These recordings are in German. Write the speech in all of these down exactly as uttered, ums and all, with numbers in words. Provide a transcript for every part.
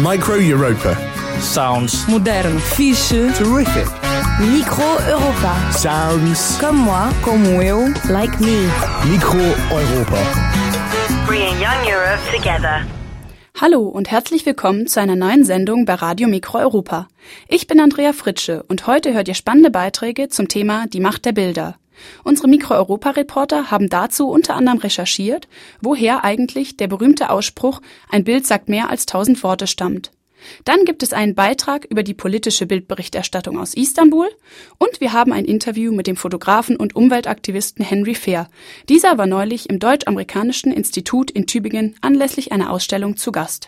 Micro Europa. Sounds Modern. Fiche. Terrific. Micro Europa. Sounds. Comme moi. Como eu. Like me. Micro Europa. Bringing young Europe together. Hallo und herzlich willkommen zu einer neuen Sendung bei Radio Mikro Europa. Ich bin Andrea Fritsche und heute hört ihr spannende Beiträge zum Thema Die Macht der Bilder. Unsere Mikro Europa-Reporter haben dazu unter anderem recherchiert, woher eigentlich der berühmte Ausspruch „Ein Bild sagt mehr als tausend Worte" stammt. Dann gibt es einen Beitrag über die politische Bildberichterstattung aus Istanbul und wir haben ein Interview mit dem Fotografen und Umweltaktivisten Henry Fair. Dieser war neulich im Deutsch-Amerikanischen Institut in Tübingen anlässlich einer Ausstellung zu Gast.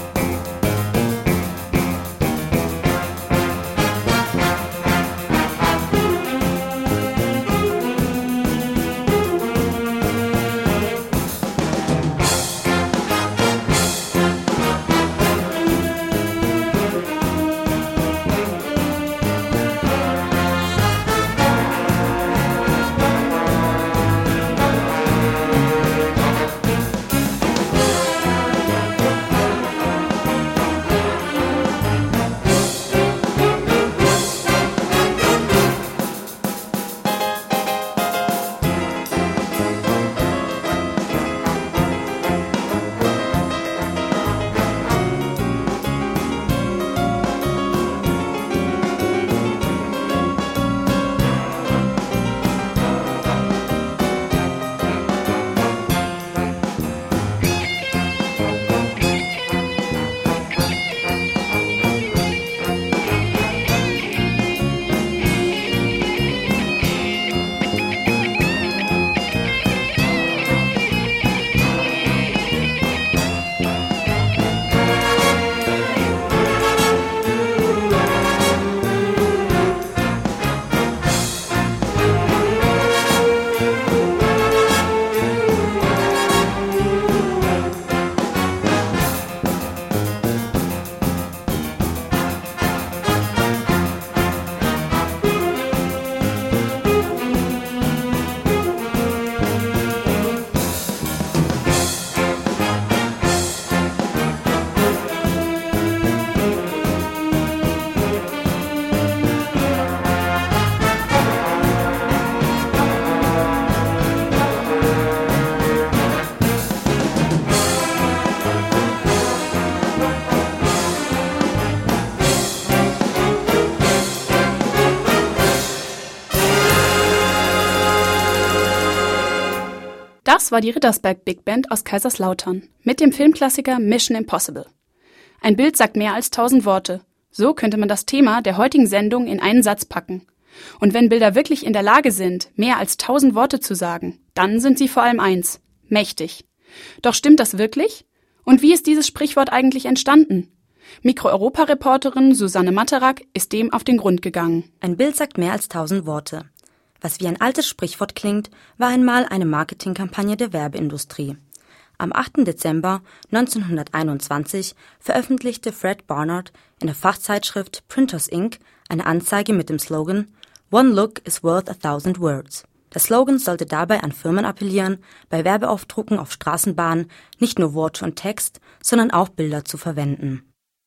Das war die Rittersberg Big Band aus Kaiserslautern mit dem Filmklassiker Mission Impossible. Ein Bild sagt mehr als tausend Worte. So könnte man das Thema der heutigen Sendung in einen Satz packen. Und wenn Bilder wirklich in der Lage sind, mehr als tausend Worte zu sagen, dann sind sie vor allem eins: mächtig. Doch stimmt das wirklich? Und wie ist dieses Sprichwort eigentlich entstanden? Mikro-Europa-Reporterin Susanne Matterak ist dem auf den Grund gegangen. Ein Bild sagt mehr als tausend Worte. Was wie ein altes Sprichwort klingt, war einmal eine Marketingkampagne der Werbeindustrie. Am achten Dezember neunzehnhunderteinundzwanzig veröffentlichte Fred Barnard in der Fachzeitschrift Printers Incorporated eine Anzeige mit dem Slogan "One look is worth a thousand words". Der Slogan sollte dabei an Firmen appellieren, bei Werbeaufdrucken auf Straßenbahnen nicht nur Worte und Text, sondern auch Bilder zu verwenden.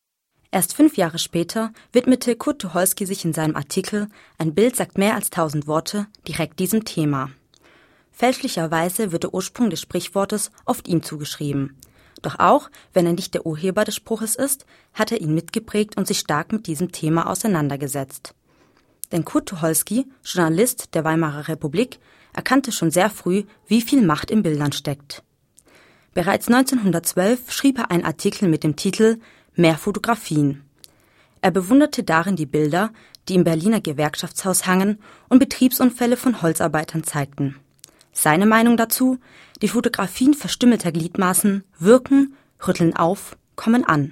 Erst fünf Jahre später widmete Kurt Tucholsky sich in seinem Artikel "Ein Bild sagt mehr als tausend Worte" direkt diesem Thema. Fälschlicherweise wird der Ursprung des Sprichwortes oft ihm zugeschrieben. Doch auch, wenn er nicht der Urheber des Spruches ist, hat er ihn mitgeprägt und sich stark mit diesem Thema auseinandergesetzt. Denn Kurt Tucholsky, Journalist der Weimarer Republik, erkannte schon sehr früh, wie viel Macht in Bildern steckt. Bereits neunzehnhundertzwölf schrieb er einen Artikel mit dem Titel "Mehr Fotografien". Er bewunderte darin die Bilder, die im Berliner Gewerkschaftshaus hangen und Betriebsunfälle von Holzarbeitern zeigten. Seine Meinung dazu: Die Fotografien verstümmelter Gliedmaßen wirken, rütteln auf, kommen an.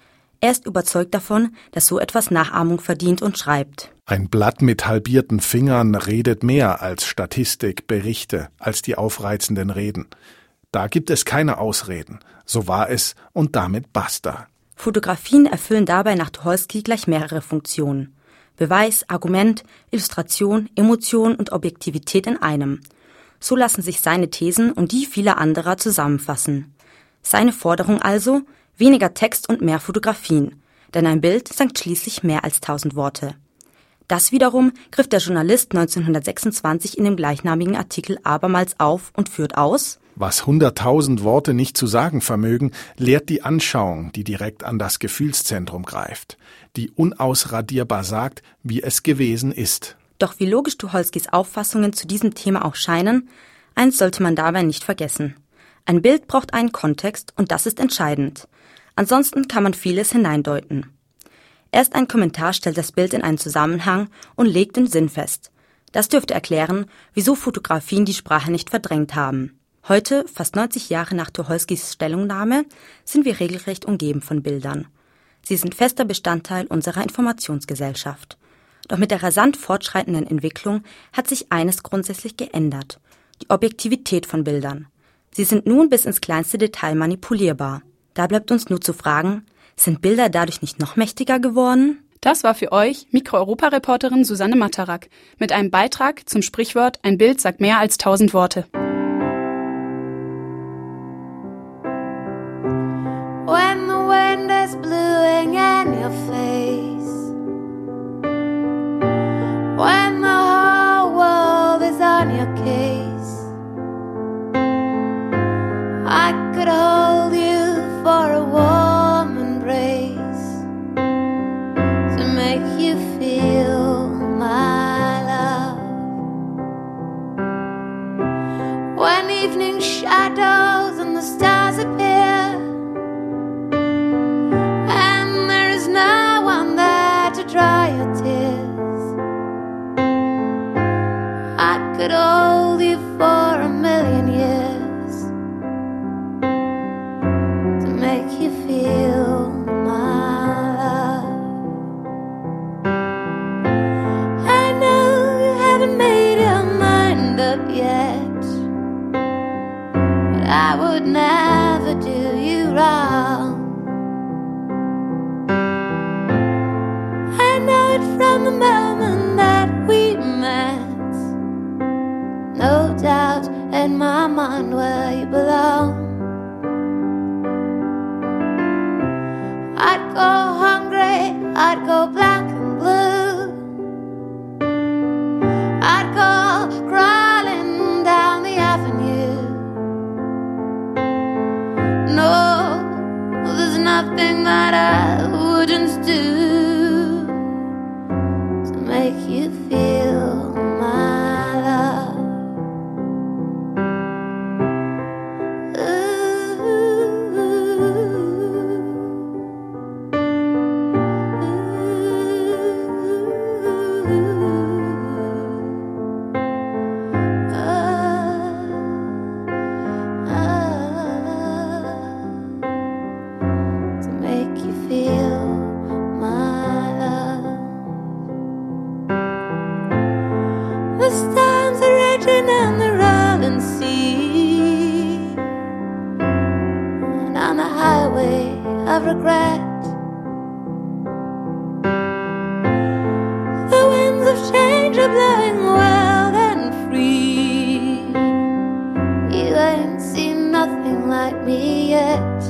Er ist überzeugt davon, dass so etwas Nachahmung verdient und schreibt: Ein Blatt mit halbierten Fingern redet mehr als Statistik, Berichte, als die aufreizenden Reden. Da gibt es keine Ausreden. So war es und damit basta. Fotografien erfüllen dabei nach Tucholsky gleich mehrere Funktionen. Beweis, Argument, Illustration, Emotion und Objektivität in einem. So lassen sich seine Thesen und die vieler anderer zusammenfassen. Seine Forderung also: weniger Text und mehr Fotografien, denn ein Bild sagt schließlich mehr als tausend Worte. Das wiederum griff der Journalist neunzehnhundertsechsundzwanzig in dem gleichnamigen Artikel abermals auf und führt aus: Was hunderttausend Worte nicht zu sagen vermögen, lehrt die Anschauung, die direkt an das Gefühlszentrum greift, die unausradierbar sagt, wie es gewesen ist. Doch wie logisch Tucholskys Auffassungen zu diesem Thema auch scheinen, eins sollte man dabei nicht vergessen. Ein Bild braucht einen Kontext und das ist entscheidend. Ansonsten kann man vieles hineindeuten. Erst ein Kommentar stellt das Bild in einen Zusammenhang und legt den Sinn fest. Das dürfte erklären, wieso Fotografien die Sprache nicht verdrängt haben. Heute, fast neunzig Jahre nach Tucholskys Stellungnahme, sind wir regelrecht umgeben von Bildern. Sie sind fester Bestandteil unserer Informationsgesellschaft. Doch mit der rasant fortschreitenden Entwicklung hat sich eines grundsätzlich geändert: die Objektivität von Bildern. Sie sind nun bis ins kleinste Detail manipulierbar. Da bleibt uns nur zu fragen, sind Bilder dadurch nicht noch mächtiger geworden? Das war für euch Mikro-Europa-Reporterin Susanne Matarak mit einem Beitrag zum Sprichwort "Ein Bild sagt mehr als tausend Worte". When the wind is blowing in your face, when the whole world is on your case, I could hold you for a warm embrace to make you feel my love. When evening shadows and the stars appear, and there is no one there to dry your tears, I could hold you for a million years to make you feel my love. I know you haven't made your mind up yet, but I would never do you wrong. I know it from the moment that we met, no doubt in my mind where you belong. I'd go hungry, I'd go black and blue, I'd go crawling down the avenue. No, there's nothing that I wouldn't do to make you feel my love. Of regret, the winds of change are blowing wild and free. You ain't seen nothing like me yet.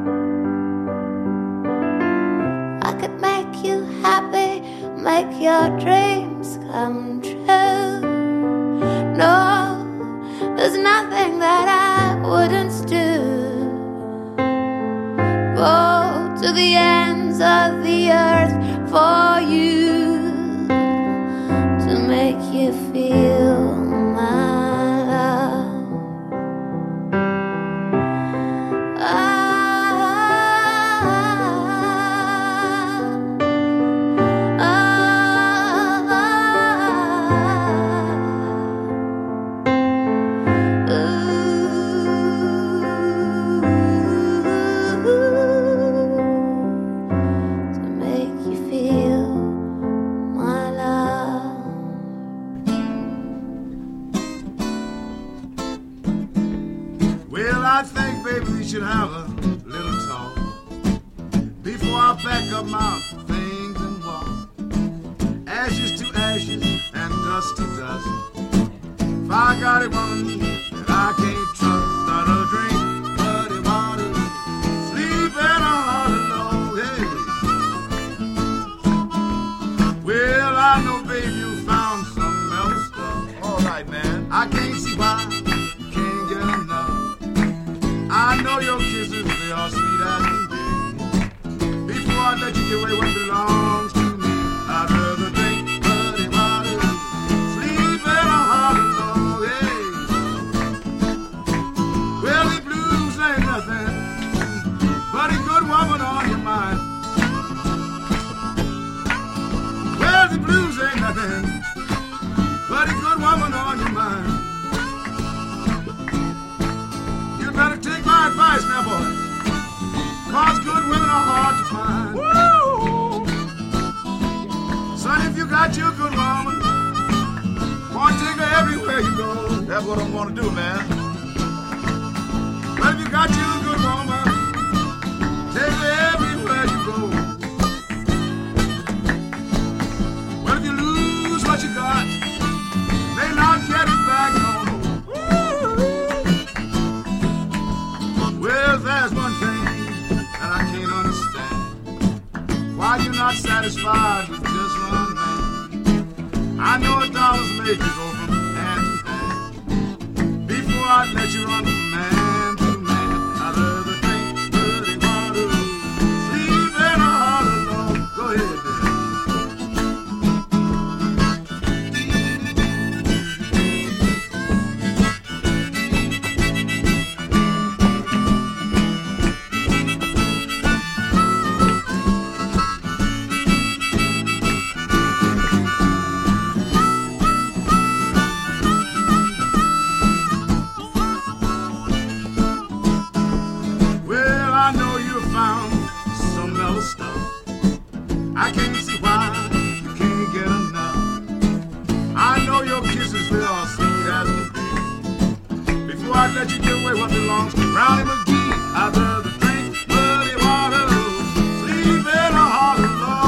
I could make you happy, make your dreams come true. No, there's nothing that I wouldn't do. Go to the ends of the earth for you to make you feel my love. Ah, ah, ah, ah. I think, baby, we should have a little talk before I pack up my things and walk. Ashes to ashes and dust to dust. If I got a woman that I can't trust, not a drink, but a bottle, sleep in a I know your kisses, they are sweet as can be. Before I let you give away what belongs to me, I'd rather drink muddy water, sleep in a hollow, yeah. Well, the blues ain't nothing but a good woman on your mind. Well, the blues ain't nothing but a good woman on your mind. You better take my advice now, boy, 'cause good women are hard to find. Woo! Son, if you got you a good woman, want to take her everywhere you go. That's what I'm gonna do, man. But if you got you a good woman, take her everywhere you go. Well, if you lose what you got, may not get it back no more. Well, there's one thing that I can't understand. Why you're not satisfied with just one man? I know a dollar's made you go from hand to hand. Before I let you run from man to man, I'd rather drink dirty water, sleep in a hollow. Go ahead, baby. I can't see why you can't get enough. I know your kisses will all sweet as can be. Before I let you give away what belongs to Brownie McGee, I'd rather drink muddy water, sleep in a hollow.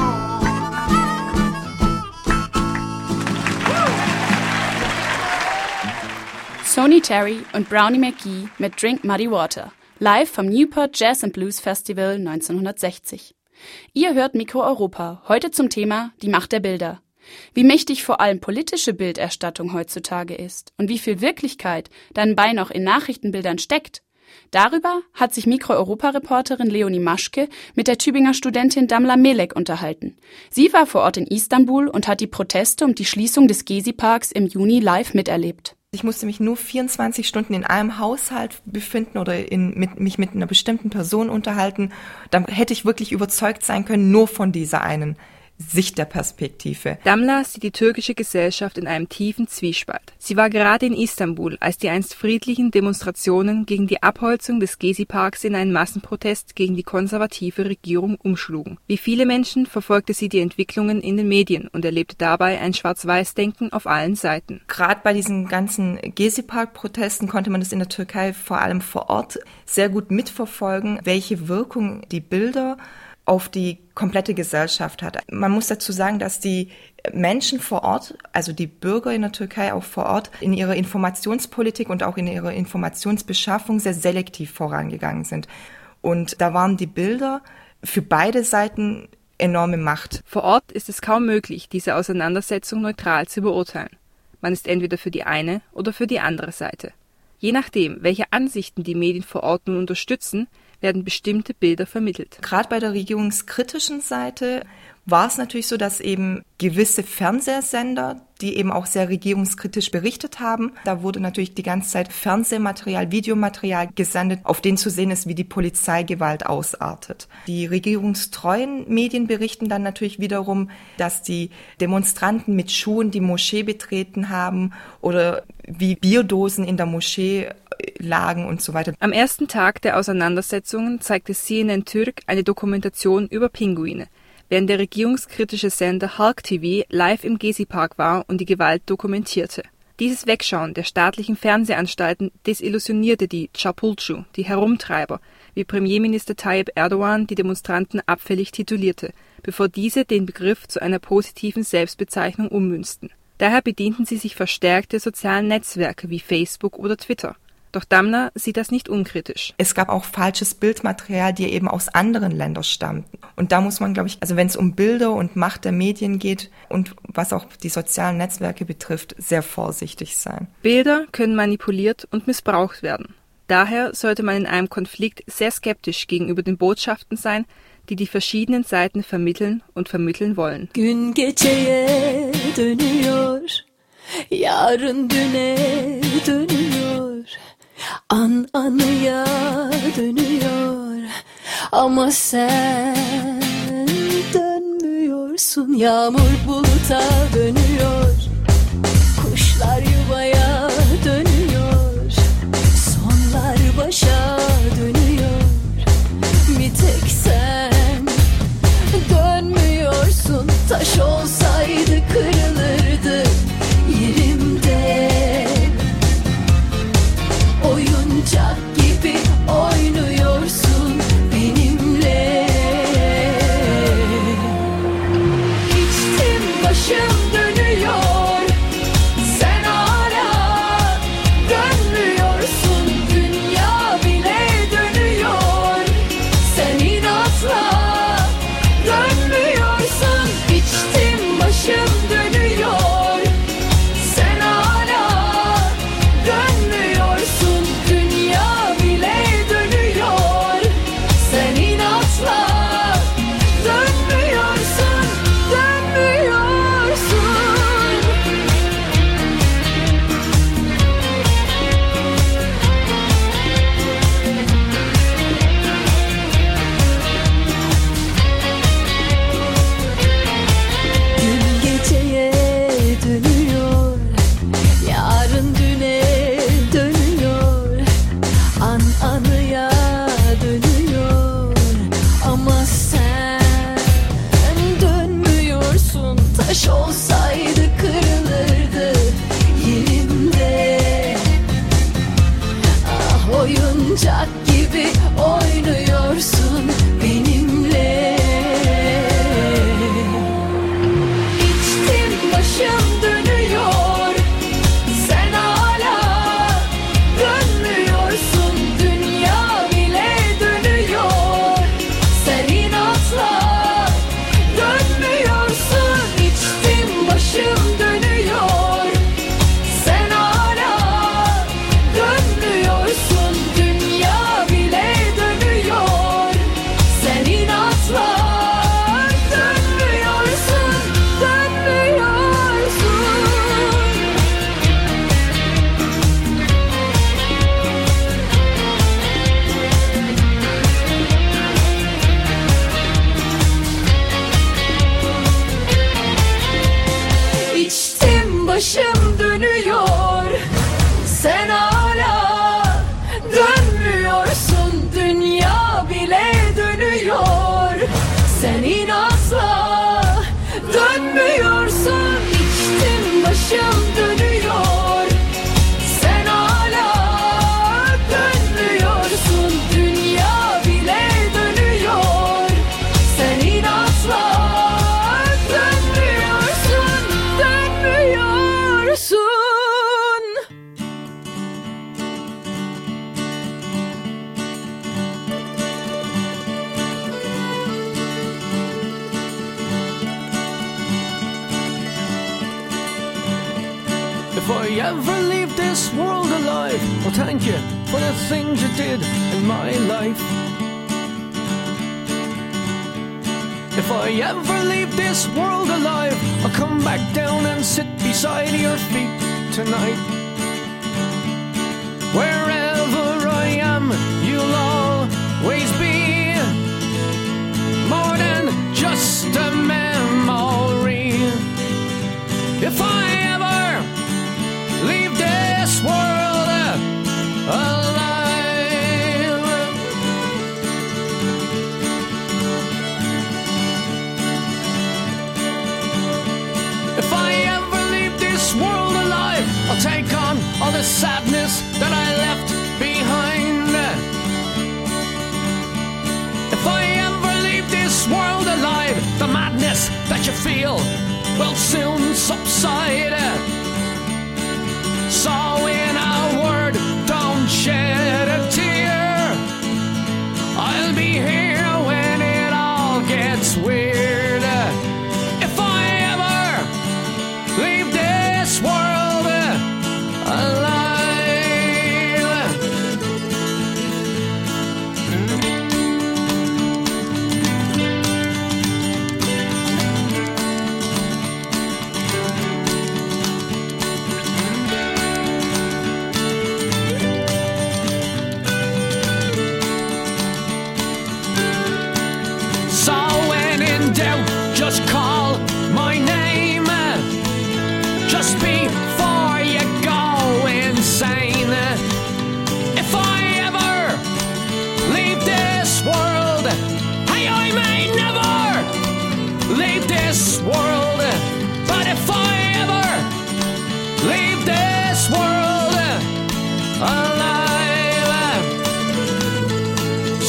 Sonny Terry und Brownie McGee mit Drink Muddy Water, live vom Newport Jazz and Blues Festival neunzehnhundertsechzig. Ihr hört Mikro Europa, heute zum Thema die Macht der Bilder. Wie mächtig vor allem politische Bilderstattung heutzutage ist und wie viel Wirklichkeit dabei noch in Nachrichtenbildern steckt. Darüber hat sich Mikro Europa-Reporterin Leonie Maschke mit der Tübinger Studentin Damla Melek unterhalten. Sie war vor Ort in Istanbul und hat die Proteste um die Schließung des Gezi-Parks im Juni live miterlebt. Ich musste mich nur vierundzwanzig Stunden in einem Haushalt befinden oder in, mit, mich mit einer bestimmten Person unterhalten. Dann hätte ich wirklich überzeugt sein können, nur von dieser einen Sicht der Perspektive. Damla sieht die türkische Gesellschaft in einem tiefen Zwiespalt. Sie war gerade in Istanbul, als die einst friedlichen Demonstrationen gegen die Abholzung des Gezi-Parks in einen Massenprotest gegen die konservative Regierung umschlugen. Wie viele Menschen verfolgte sie die Entwicklungen in den Medien und erlebte dabei ein Schwarz-Weiß-Denken auf allen Seiten. Gerade bei diesen ganzen Gezi-Park-Protesten konnte man das in der Türkei vor allem vor Ort sehr gut mitverfolgen, welche Wirkung die Bilder auf die komplette Gesellschaft hat. Man muss dazu sagen, dass die Menschen vor Ort, also die Bürger in der Türkei auch vor Ort, in ihrer Informationspolitik und auch in ihrer Informationsbeschaffung sehr selektiv vorangegangen sind. Und da waren die Bilder für beide Seiten enorme Macht. Vor Ort ist es kaum möglich, diese Auseinandersetzung neutral zu beurteilen. Man ist entweder für die eine oder für die andere Seite. Je nachdem, welche Ansichten die Medien vor Ort nun unterstützen, werden bestimmte Bilder vermittelt. Gerade bei der regierungskritischen Seite war es natürlich so, dass eben gewisse Fernsehsender, die eben auch sehr regierungskritisch berichtet haben, da wurde natürlich die ganze Zeit Fernsehmaterial, Videomaterial gesendet, auf denen zu sehen ist, wie die Polizeigewalt ausartet. Die regierungstreuen Medien berichten dann natürlich wiederum, dass die Demonstranten mit Schuhen die Moschee betreten haben oder wie Bierdosen in der Moschee lagen und so weiter. Am ersten Tag der Auseinandersetzungen zeigte C N N Türk eine Dokumentation über Pinguine, während der regierungskritische Sender Halk T V live im Gezi-Park war und die Gewalt dokumentierte. Dieses Wegschauen der staatlichen Fernsehanstalten desillusionierte die Çapulcu, die Herumtreiber, wie Premierminister Tayyip Erdogan die Demonstranten abfällig titulierte, bevor diese den Begriff zu einer positiven Selbstbezeichnung ummünzten. Daher bedienten sie sich verstärkt der sozialen Netzwerke wie Facebook oder Twitter. Doch Damla sieht das nicht unkritisch. Es gab auch falsches Bildmaterial, die eben aus anderen Ländern stammten. Und da muss man, glaube ich, also wenn es um Bilder und Macht der Medien geht und was auch die sozialen Netzwerke betrifft, sehr vorsichtig sein. Bilder können manipuliert und missbraucht werden. Daher sollte man in einem Konflikt sehr skeptisch gegenüber den Botschaften sein, die die verschiedenen Seiten vermitteln und vermitteln wollen. Gün geceye dönüyor, yarın düne dönüyor, an anıya dönüyor, ama sen dönmüyorsun. Yağmur buluta dönüyor, kuşlar yuvaya dönüyor, sonlar başa dönüyor, bir tek sen dönmüyorsun. Taş olsaydı kırılırdı yerimde, oyuncak gibi oynuyorsun benimle. İçtim başım dönüyor, sen hala dönmüyorsun. Dünya bile dönüyor, sen inatla dönmüyorsun. İçtim başım dönüyor, sen hala dönmüyorsun. Dünya bile dönüyor, sen inatla dönmüyorsun, dönmüyorsun. Gün geceye dönüyor, yarın düne dönüyor, an anıya dönüyor, ama sen dönmüyorsun. Taş olsaydı kırılırdı yerimde, ah oyuncak gibi oynuyorsun benimle. İçtim başım dönüyor, sen hala dönmüyorsun. Dünya bile dönüyor, sen inatla dönmüyorsun. İçtim başım dönüyor, sen hala dönmüyorsun. Dünya bile dönüyor, sen inatla dönmüyorsun, dönmüyorsun. İçtim başım dönüyor, sen hala dönmüyorsun. Dünya bile dönüyor, sen inatla dönmüyorsun. İçtim başım dönüyor, sen hala dönmüyorsun. Dünya bile dönüyor, sen inatla dönmüyorsun, dönmüyorsun. If I ever leave this world alive, well, thank you for the things you did in my life. If I ever leave this world alive, I'll come back down and sit beside your feet tonight. Wherever I am, you'll always be more than just a memory. If I ever leave this world alive, if I ever leave this world alive, I'll take on all the sadness that I left behind. If I ever leave this world alive, the madness that you feel will soon subside. So in a word, don't shed a tear. I'll be here when it all gets weird. If I ever leave this world alive,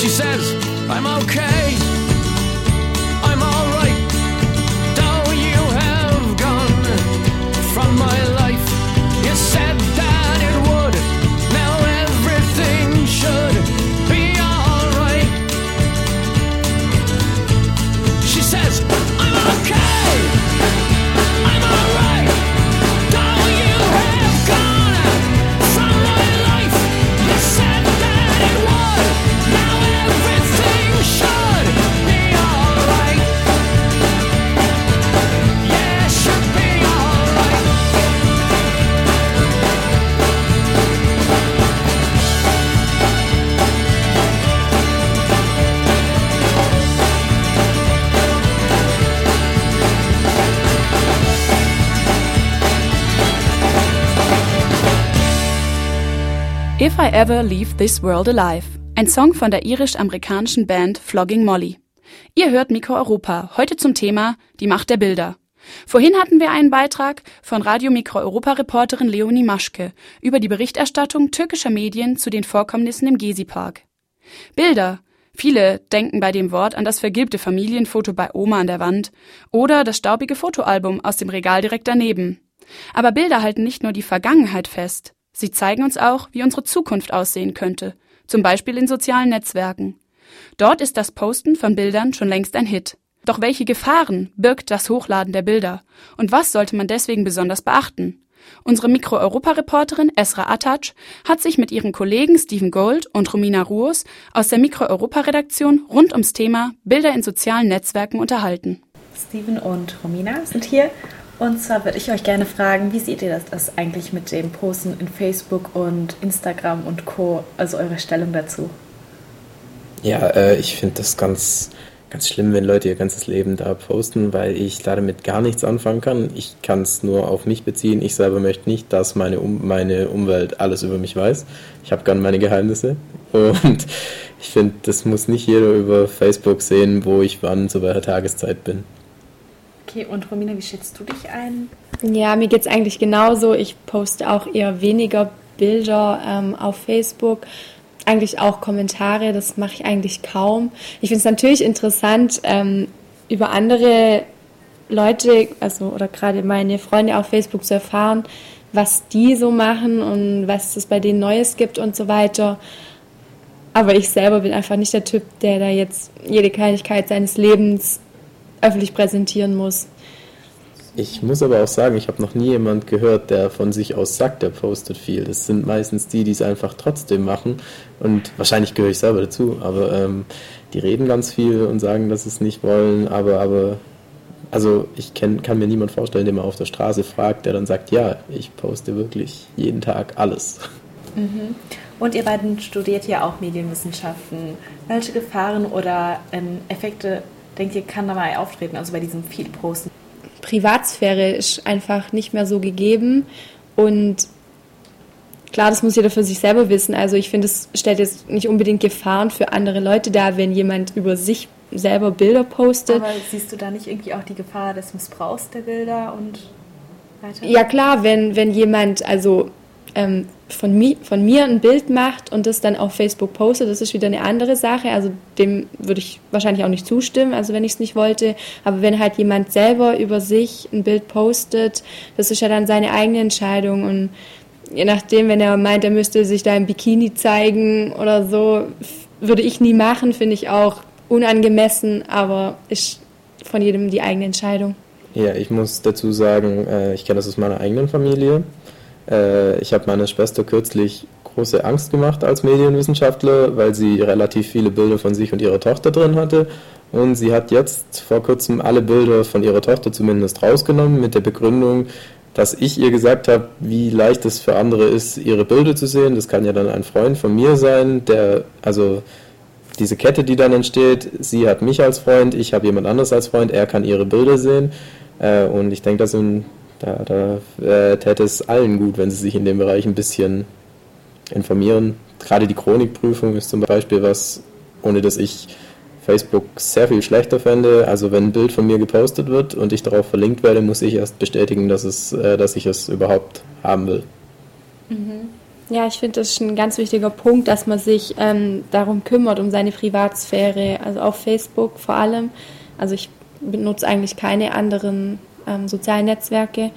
She says, I'm okay, I'm alright. Though you have gone from my life, you said that it would, now everything should be alright. She says, I'm okay, I'm alright. Though you have gone from my life, you said that it would, now everything should be alright. Yeah, it should be alright. If I Ever Leave This World Alive, ein Song von der irisch-amerikanischen Band Flogging Molly. Ihr hört Mikro Europa, heute zum Thema Die Macht der Bilder. Vorhin hatten wir einen Beitrag von Radio Mikro Europa-Reporterin Leonie Maschke über die Berichterstattung türkischer Medien zu den Vorkommnissen im Gezi-Park. Bilder. Viele denken bei dem Wort an das vergilbte Familienfoto bei Oma an der Wand oder das staubige Fotoalbum aus dem Regal direkt daneben. Aber Bilder halten nicht nur die Vergangenheit fest. Sie zeigen uns auch, wie unsere Zukunft aussehen könnte, zum Beispiel in sozialen Netzwerken. Dort ist das Posten von Bildern schon längst ein Hit. Doch welche Gefahren birgt das Hochladen der Bilder? Und was sollte man deswegen besonders beachten? Unsere Mikro-Europa-Reporterin Esra Atac hat sich mit ihren Kollegen Steven Gold und Romina Ruos aus der Mikro-Europa-Redaktion rund ums Thema Bilder in sozialen Netzwerken unterhalten. Steven und Romina sind hier. Und zwar würde ich euch gerne fragen, wie seht ihr das, das eigentlich mit dem Posten in Facebook und Instagram und Co., also eure Stellung dazu? Ja, äh, ich finde das ganz, ganz schlimm, wenn Leute ihr ganzes Leben da posten, weil ich damit gar nichts anfangen kann. Ich kann es nur auf mich beziehen. Ich selber möchte nicht, dass meine, um- meine Umwelt alles über mich weiß. Ich habe gerne meine Geheimnisse. Und ich finde, das muss nicht jeder über Facebook sehen, wo ich wann zu welcher Tageszeit bin. Okay, und Romina, wie schätzt du dich ein? Ja, mir geht's eigentlich genauso. Ich poste auch eher weniger Bilder ähm, auf Facebook. Eigentlich auch Kommentare, das mache ich eigentlich kaum. Ich finde es natürlich interessant, ähm, über andere Leute, also oder gerade meine Freunde auf Facebook zu erfahren, was die so machen und was es bei denen Neues gibt und so weiter. Aber ich selber bin einfach nicht der Typ, der da jetzt jede Kleinigkeit seines Lebens öffentlich präsentieren muss. Ich muss aber auch sagen, ich habe noch nie jemand gehört, der von sich aus sagt, der postet viel. Das sind meistens die, die es einfach trotzdem machen. Und wahrscheinlich gehöre ich selber dazu, aber ähm, die reden ganz viel und sagen, dass sie es nicht wollen. Aber, aber also ich kenn, kann mir niemand vorstellen, den man auf der Straße fragt, der dann sagt, ja, ich poste wirklich jeden Tag alles. Mhm. Und ihr beiden studiert ja auch Medienwissenschaften. Welche Gefahren oder ähm, Effekte denkt ihr, kann dabei auftreten, also bei diesem viel Posten? Privatsphäre ist einfach nicht mehr so gegeben und klar, das muss jeder für sich selber wissen. Also ich finde, es stellt jetzt nicht unbedingt Gefahren für andere Leute dar, wenn jemand über sich selber Bilder postet. Aber siehst du da nicht irgendwie auch die Gefahr des Missbrauchs der Bilder und weiter? Ja klar, wenn, wenn jemand also ähm, von, mi- von mir ein Bild macht und das dann auf Facebook postet, das ist wieder eine andere Sache. Also dem würde ich wahrscheinlich auch nicht zustimmen, also wenn ich es nicht wollte. Aber wenn halt jemand selber über sich ein Bild postet, das ist ja dann seine eigene Entscheidung. Und je nachdem, wenn er meint, er müsste sich da im Bikini zeigen oder so, würde ich nie machen, finde ich auch unangemessen, aber ist von jedem die eigene Entscheidung. Ja, ich muss dazu sagen, äh, ich kenne das aus meiner eigenen Familie. Äh, ich habe meiner Schwester kürzlich große Angst gemacht als Medienwissenschaftler, weil sie relativ viele Bilder von sich und ihrer Tochter drin hatte. Und sie hat jetzt vor kurzem alle Bilder von ihrer Tochter zumindest rausgenommen mit der Begründung, dass ich ihr gesagt habe, wie leicht es für andere ist, ihre Bilder zu sehen. Das kann ja dann ein Freund von mir sein, der, also diese Kette, die dann entsteht, sie hat mich als Freund, ich habe jemand anderes als Freund, er kann ihre Bilder sehen. Äh, und ich denke, das sind Da, da äh, täte es allen gut, wenn sie sich in dem Bereich ein bisschen informieren. Gerade die Chronikprüfung ist zum Beispiel was, ohne dass ich Facebook sehr viel schlechter fände. Also wenn ein Bild von mir gepostet wird und ich darauf verlinkt werde, muss ich erst bestätigen, dass, es, äh, dass ich es überhaupt haben will. Mhm. Ja, ich finde, das ist ein ganz wichtiger Punkt, dass man sich ähm, darum kümmert, um seine Privatsphäre, also auf Facebook vor allem. Also ich benutze eigentlich keine anderen ähm, sozialen Netzwerke.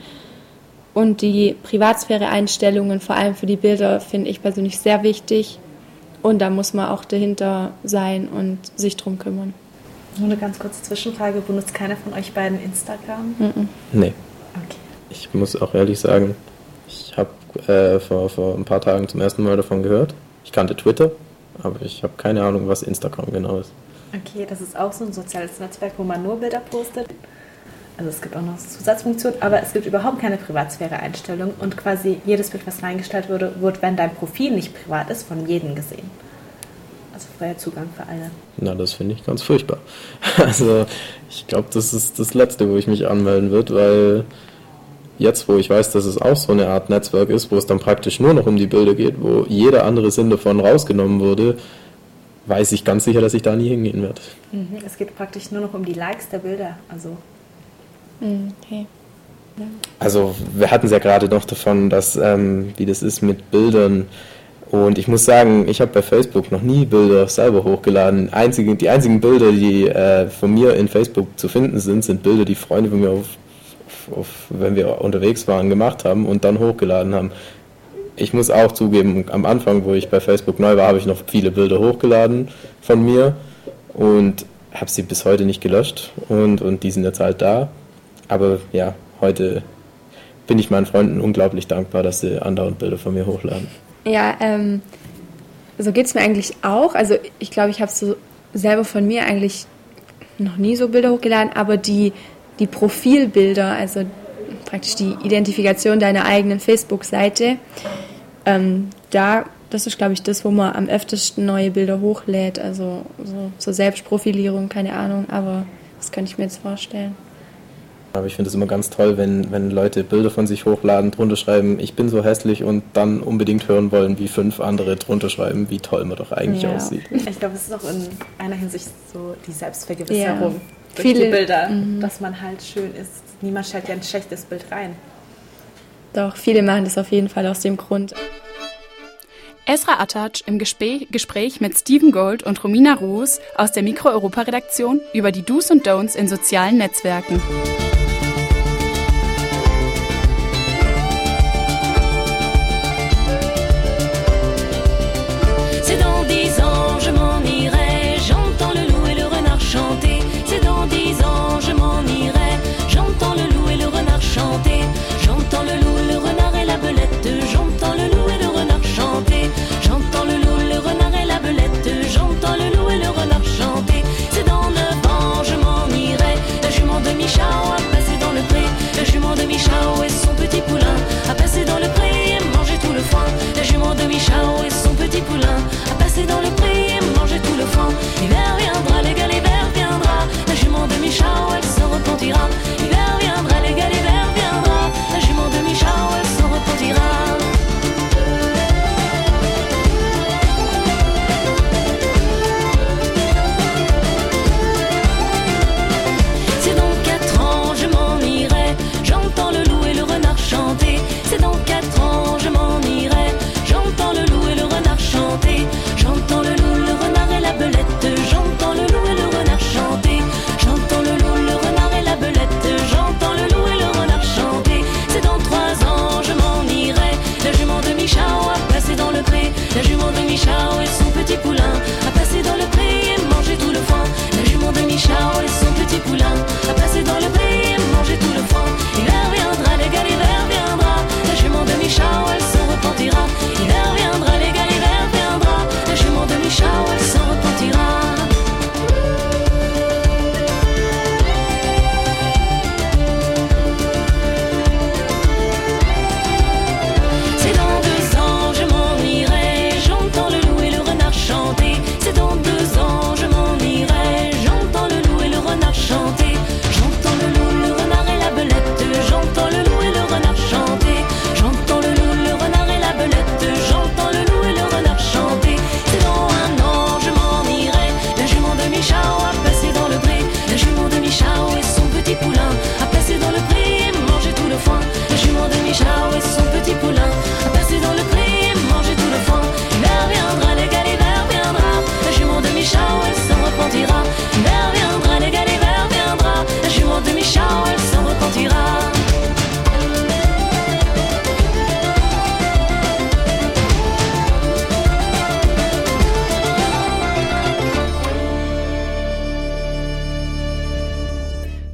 Und die Privatsphäre-Einstellungen, vor allem für die Bilder, finde ich persönlich sehr wichtig. Und da muss man auch dahinter sein und sich drum kümmern. Nur eine ganz kurze Zwischenfrage. Benutzt keiner von euch beiden Instagram? Mhm. Nee. Okay. Ich muss auch ehrlich sagen, ich habe äh, vor, vor ein paar Tagen zum ersten Mal davon gehört. Ich kannte Twitter, aber ich habe keine Ahnung, was Instagram genau ist. Okay, das ist auch so ein soziales Netzwerk, wo man nur Bilder postet. Also es gibt auch noch Zusatzfunktionen, aber es gibt überhaupt keine Privatsphäre-Einstellung und quasi jedes Bild, was reingestellt wurde, wird, wenn dein Profil nicht privat ist, von jedem gesehen. Also freier Zugang für alle. Na, das finde ich ganz furchtbar. Also ich glaube, das ist das Letzte, wo ich mich anmelden würde, weil jetzt, wo ich weiß, dass es auch so eine Art Netzwerk ist, wo es dann praktisch nur noch um die Bilder geht, wo jeder andere Sinn davon rausgenommen wurde, weiß ich ganz sicher, dass ich da nie hingehen werde. Mhm, es geht praktisch nur noch um die Likes der Bilder, also... Okay. Ja. Also wir hatten es ja gerade noch davon, dass ähm, wie das ist mit Bildern. Und ich muss sagen, ich habe bei Facebook noch nie Bilder selber hochgeladen. Einzige, die einzigen Bilder, die äh, von mir in Facebook zu finden sind, sind Bilder, die Freunde von mir, auf, auf, auf, wenn wir unterwegs waren, gemacht haben und dann hochgeladen haben. Ich muss auch zugeben, am Anfang, wo ich bei Facebook neu war, habe ich noch viele Bilder hochgeladen von mir und habe sie bis heute nicht gelöscht und, und die sind jetzt halt da. Aber ja, heute bin ich meinen Freunden unglaublich dankbar, dass sie andauernd Bilder von mir hochladen. Ja, ähm, so geht es mir eigentlich auch. Also ich glaube, ich habe so selber von mir eigentlich noch nie so Bilder hochgeladen, aber die, die Profilbilder, also praktisch die Identifikation deiner eigenen Facebook-Seite, ähm, da, das ist, glaube ich, das, wo man am öftesten neue Bilder hochlädt. Also so, so Selbstprofilierung, keine Ahnung, aber das könnte ich mir jetzt vorstellen. Aber ich finde es immer ganz toll, wenn, wenn Leute Bilder von sich hochladen, drunter schreiben, ich bin so hässlich und dann unbedingt hören wollen, wie fünf andere drunter schreiben, wie toll man doch eigentlich ja. aussieht. Ich glaube, es ist auch in einer Hinsicht so die Selbstvergewisserung ja. durch Viele, die Bilder, mhm. dass man halt schön ist. Niemand stellt ja ein schlechtes Bild rein. Doch, viele machen das auf jeden Fall aus dem Grund. Esra Atac im Gespräch, Gespräch mit Steven Gold und Romina Roos aus der Mikro-Europa-Redaktion über die Do's und Don'ts in sozialen Netzwerken. J'entends le loup et le renard chanter, j'entends le loup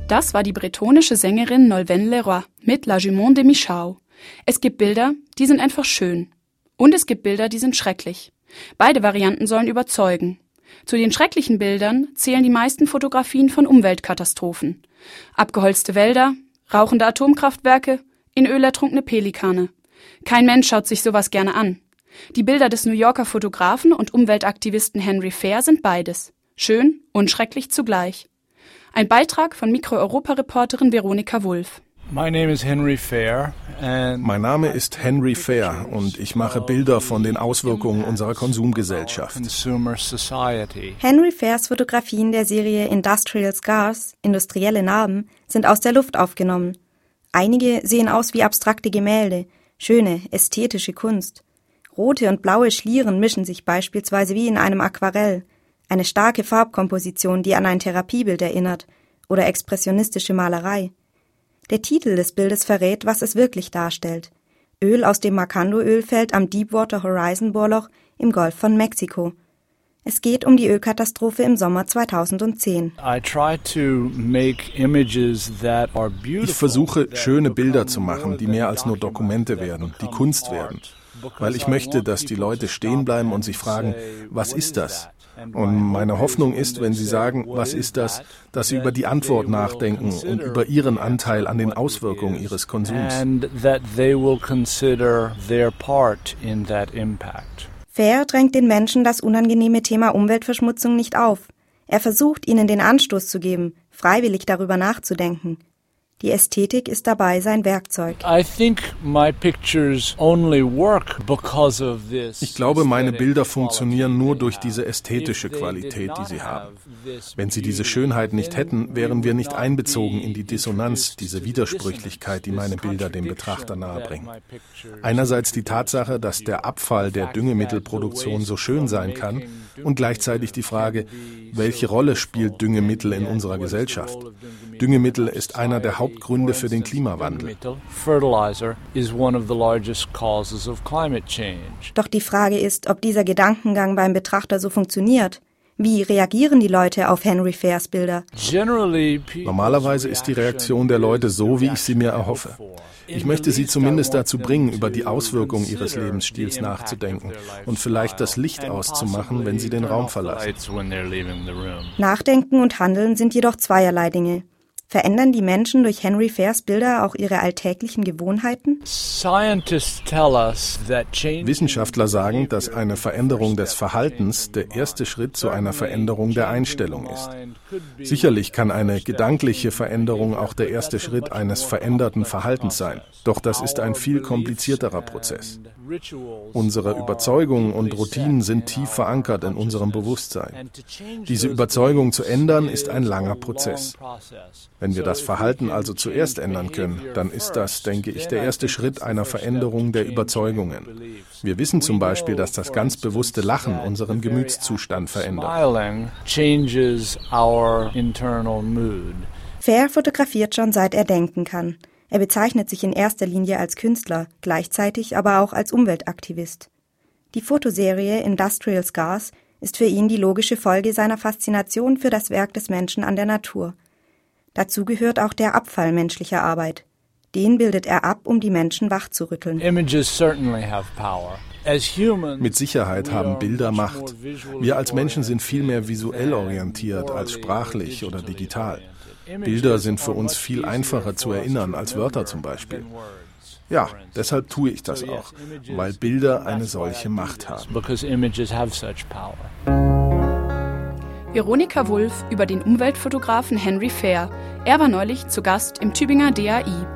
Das war die bretonische Sängerin Nolwenn Leroy mit La Jument de Michau. Es gibt Bilder, die sind einfach schön. Und es gibt Bilder, die sind schrecklich. Beide Varianten sollen überzeugen. Zu den schrecklichen Bildern zählen die meisten Fotografien von Umweltkatastrophen. Abgeholzte Wälder, rauchende Atomkraftwerke, in Öl ertrunkene Pelikane. Kein Mensch schaut sich sowas gerne an. Die Bilder des New Yorker Fotografen und Umweltaktivisten Henry Fair sind beides. Schön und schrecklich zugleich. Ein Beitrag von Mikro-Europa-Reporterin Veronika Wulff. My name is Henry Fair and mein Name ist Henry Fair und ich mache Bilder von den Auswirkungen unserer Konsumgesellschaft. Henry Fairs Fotografien der Serie Industrial Scars, industrielle Narben, sind aus der Luft aufgenommen. Einige sehen aus wie abstrakte Gemälde, schöne, ästhetische Kunst. Rote und blaue Schlieren mischen sich beispielsweise wie in einem Aquarell. Eine starke Farbkomposition, die an ein Therapiebild erinnert, oder expressionistische Malerei. Der Titel des Bildes verrät, was es wirklich darstellt. Öl aus dem Macondo-Ölfeld am Deepwater Horizon-Bohrloch im Golf von Mexiko. Es geht um die Ölkatastrophe im Sommer zweitausendzehn. Ich versuche, schöne Bilder zu machen, die mehr als nur Dokumente werden, die Kunst werden. Weil ich möchte, dass die Leute stehen bleiben und sich fragen, was ist das? Und meine Hoffnung ist, wenn sie sagen, was ist das, dass sie über die Antwort nachdenken und über ihren Anteil an den Auswirkungen ihres Konsums. Fair drängt den Menschen das unangenehme Thema Umweltverschmutzung nicht auf. Er versucht, ihnen den Anstoß zu geben, freiwillig darüber nachzudenken. Die Ästhetik ist dabei sein Werkzeug. Ich glaube, meine Bilder funktionieren nur durch diese ästhetische Qualität, die sie haben. Wenn sie diese Schönheit nicht hätten, wären wir nicht einbezogen in die Dissonanz, diese Widersprüchlichkeit, die meine Bilder dem Betrachter nahebringen. Einerseits die Tatsache, dass der Abfall der Düngemittelproduktion so schön sein kann und gleichzeitig die Frage, welche Rolle spielt Düngemittel in unserer Gesellschaft? Düngemittel ist einer der Hauptgründe für den Klimawandel. Doch die Frage ist, ob dieser Gedankengang beim Betrachter so funktioniert. Wie reagieren die Leute auf Henry Fairs Bilder? Normalerweise ist die Reaktion der Leute so, wie ich sie mir erhoffe. Ich möchte sie zumindest dazu bringen, über die Auswirkungen ihres Lebensstils nachzudenken und vielleicht das Licht auszumachen, wenn sie den Raum verlassen. Nachdenken und Handeln sind jedoch zweierlei Dinge. Verändern die Menschen durch Henry Fairs Bilder auch ihre alltäglichen Gewohnheiten? Wissenschaftler sagen, dass eine Veränderung des Verhaltens der erste Schritt zu einer Veränderung der Einstellung ist. Sicherlich kann eine gedankliche Veränderung auch der erste Schritt eines veränderten Verhaltens sein. Doch das ist ein viel komplizierterer Prozess. Unsere Überzeugungen und Routinen sind tief verankert in unserem Bewusstsein. Diese Überzeugung zu ändern, ist ein langer Prozess. Wenn wir das Verhalten also zuerst ändern können, dann ist das, denke ich, der erste Schritt einer Veränderung der Überzeugungen. Wir wissen zum Beispiel, dass das ganz bewusste Lachen unseren Gemütszustand verändert. Fair fotografiert schon seit er denken kann. Er bezeichnet sich in erster Linie als Künstler, gleichzeitig aber auch als Umweltaktivist. Die Fotoserie Industrial Scars ist für ihn die logische Folge seiner Faszination für das Werk des Menschen an der Natur. Dazu gehört auch der Abfall menschlicher Arbeit. Den bildet er ab, um die Menschen wachzurütteln. Mit Sicherheit haben Bilder Macht. Wir als Menschen sind viel mehr visuell orientiert als sprachlich oder digital. Bilder sind für uns viel einfacher zu erinnern als Wörter zum Beispiel. Ja, deshalb tue ich das auch, weil Bilder eine solche Macht haben. Veronika Wulff über den Umweltfotografen Henry Fair. Er war neulich zu Gast im Tübinger D A I.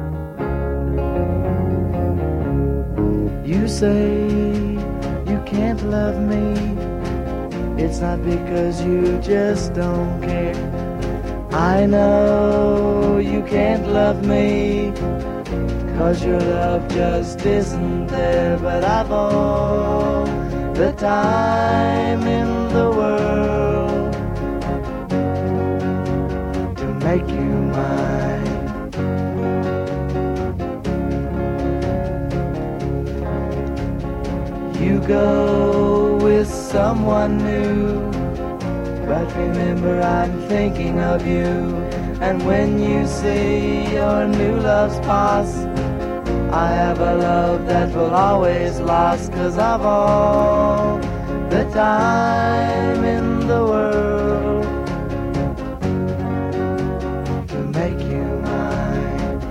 You say you can't love me. It's not because you just don't care. I know you can't love me, 'cause your love just isn't there. But I've all the time in the world to make you mine. You go with someone new, but remember I'm thinking of you. And when you see your new loves pass, I have a love that will always last, 'cause I've all the time in the world to make you mine.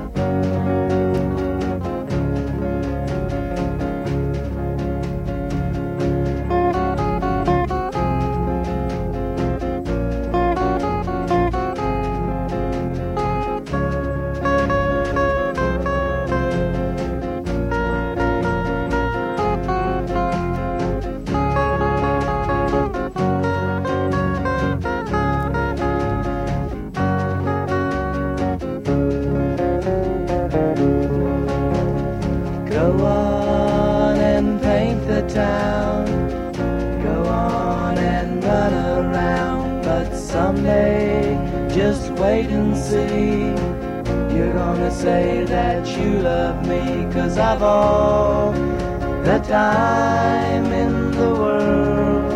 Go on and paint the town, go on and run around, but someday, just wait and see, you're gonna say that you love me, 'cause I've all the time in the world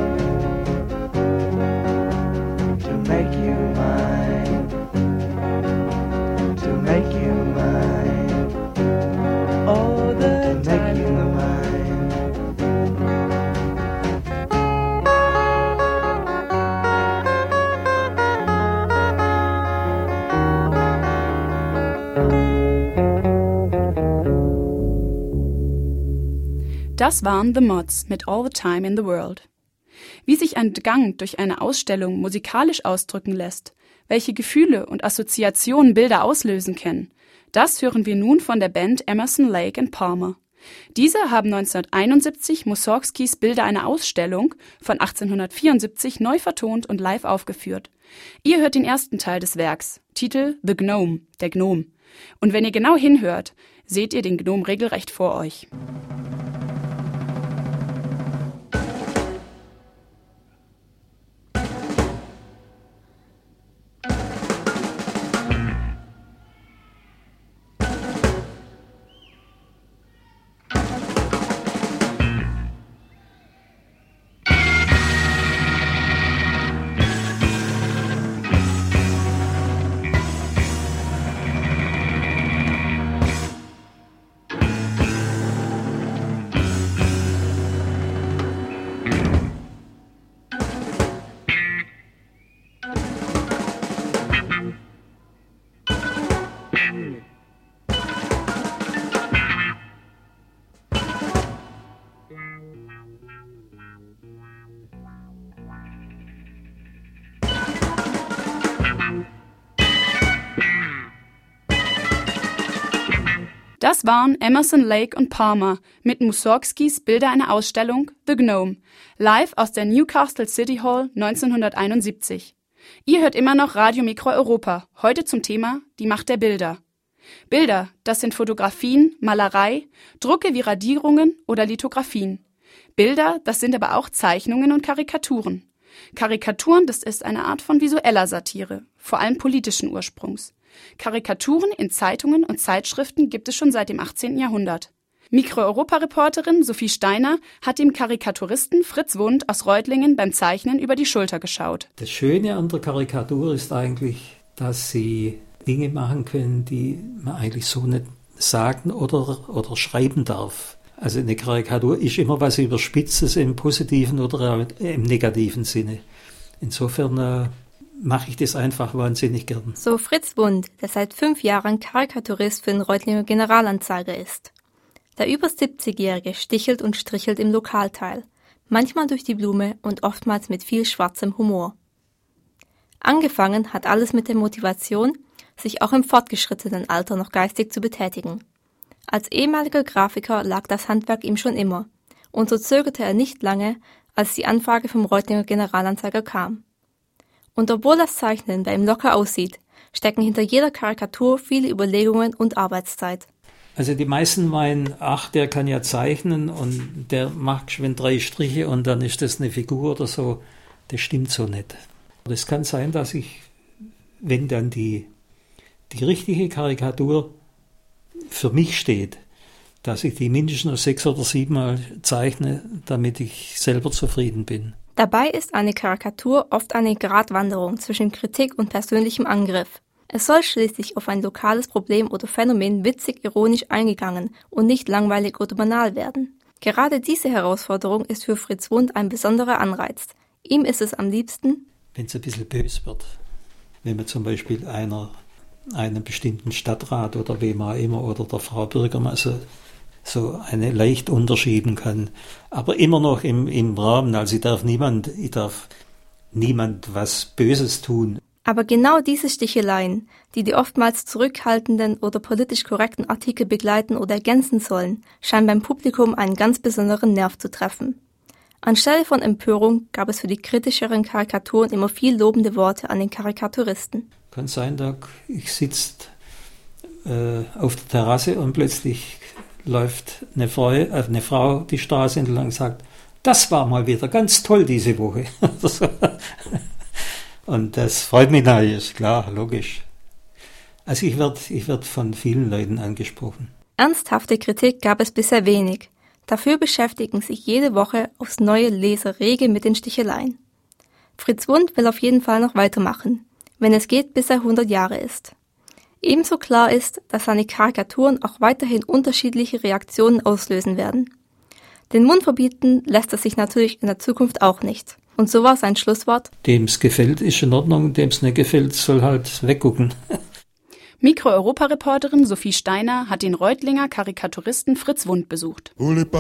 to make you mine, to make you mine. Oh, the time in the mind. Das waren The Mods mit All the Time in the World. Wie sich ein Gang durch eine Ausstellung musikalisch ausdrücken lässt, welche Gefühle und Assoziationen Bilder auslösen können, das hören wir nun von der Band Emerson, Lake and Palmer. Diese haben neunzehnhunderteinundsiebzig Mussorgskis Bilder einer Ausstellung von achtzehnhundertvierundsiebzig neu vertont und live aufgeführt. Ihr hört den ersten Teil des Werks, Titel The Gnome, der Gnom. Und wenn ihr genau hinhört, seht ihr den Gnom regelrecht vor euch. Das waren Emerson, Lake und Palmer mit Mussorgskis Bilder einer Ausstellung The Gnome, live aus der Newcastle City Hall neunzehnhunderteinundsiebzig. Ihr hört immer noch Radio Mikro Europa, heute zum Thema Die Macht der Bilder. Bilder, das sind Fotografien, Malerei, Drucke wie Radierungen oder Lithografien. Bilder, das sind aber auch Zeichnungen und Karikaturen. Karikaturen, das ist eine Art von visueller Satire, vor allem politischen Ursprungs. Karikaturen in Zeitungen und Zeitschriften gibt es schon seit dem achtzehnten Jahrhundert. Mikro-Europa-Reporterin Sophie Steiner hat dem Karikaturisten Fritz Wund aus Reutlingen beim Zeichnen über die Schulter geschaut. Das Schöne an der Karikatur ist eigentlich, dass sie Dinge machen können, die man eigentlich so nicht sagen oder, oder schreiben darf. Also eine Karikatur ist immer was Überspitztes im positiven oder im negativen Sinne. Insofern äh, mache ich das einfach wahnsinnig gern. So Fritz Wund, der seit fünf Jahren Karikaturist für den Reutlinger Generalanzeiger ist. Der über siebzigjährige stichelt und strichelt im Lokalteil, manchmal durch die Blume und oftmals mit viel schwarzem Humor. Angefangen hat alles mit der Motivation, sich auch im fortgeschrittenen Alter noch geistig zu betätigen. Als ehemaliger Grafiker lag das Handwerk ihm schon immer, und so zögerte er nicht lange, als die Anfrage vom Reutlinger Generalanzeiger kam. Und obwohl das Zeichnen bei ihm locker aussieht, stecken hinter jeder Karikatur viele Überlegungen und Arbeitszeit. Also die meisten meinen, ach, der kann ja zeichnen und der macht geschwind drei Striche und dann ist das eine Figur oder so. Das stimmt so nicht. Es kann sein, dass ich, wenn dann die, die richtige Karikatur für mich steht, dass ich die mindestens sechs oder sieben Mal zeichne, damit ich selber zufrieden bin. Dabei ist eine Karikatur oft eine Gratwanderung zwischen Kritik und persönlichem Angriff. Es soll schließlich auf ein lokales Problem oder Phänomen witzig ironisch eingegangen und nicht langweilig oder banal werden. Gerade diese Herausforderung ist für Fritz Wund ein besonderer Anreiz. Ihm ist es am liebsten, wenn es ein bisschen bös wird. Wenn man zum Beispiel einer, einem bestimmten Stadtrat oder wem auch immer oder der Frau Bürgermeister so eine leicht unterschieben kann. Aber immer noch im, im Rahmen. Also ich darf niemand, ich darf niemand was Böses tun. Aber genau diese Sticheleien, die die oftmals zurückhaltenden oder politisch korrekten Artikel begleiten oder ergänzen sollen, scheinen beim Publikum einen ganz besonderen Nerv zu treffen. Anstelle von Empörung gab es für die kritischeren Karikaturen immer viel lobende Worte an den Karikaturisten. Kann sein, da ich sitze äh, auf der Terrasse und plötzlich läuft eine Frau, äh, eine Frau die Straße entlang und sagt, das war mal wieder ganz toll diese Woche. Und das freut mich natürlich, klar, logisch. Also ich werde ich werd von vielen Leuten angesprochen. Ernsthafte Kritik gab es bisher wenig. Dafür beschäftigen sich jede Woche aufs neue Leser rege mit den Sticheleien. Fritz Wund will auf jeden Fall noch weitermachen, wenn es geht, bis er hundert Jahre ist. Ebenso klar ist, dass seine Karikaturen auch weiterhin unterschiedliche Reaktionen auslösen werden. Den Mund verbieten lässt er sich natürlich in der Zukunft auch nicht. Und so war sein Schlusswort: Dem es gefällt, ist in Ordnung, dem es nicht gefällt, soll halt weggucken. Mikro-Europa-Reporterin Sophie Steiner hat den Reutlinger Karikaturisten Fritz Wund besucht.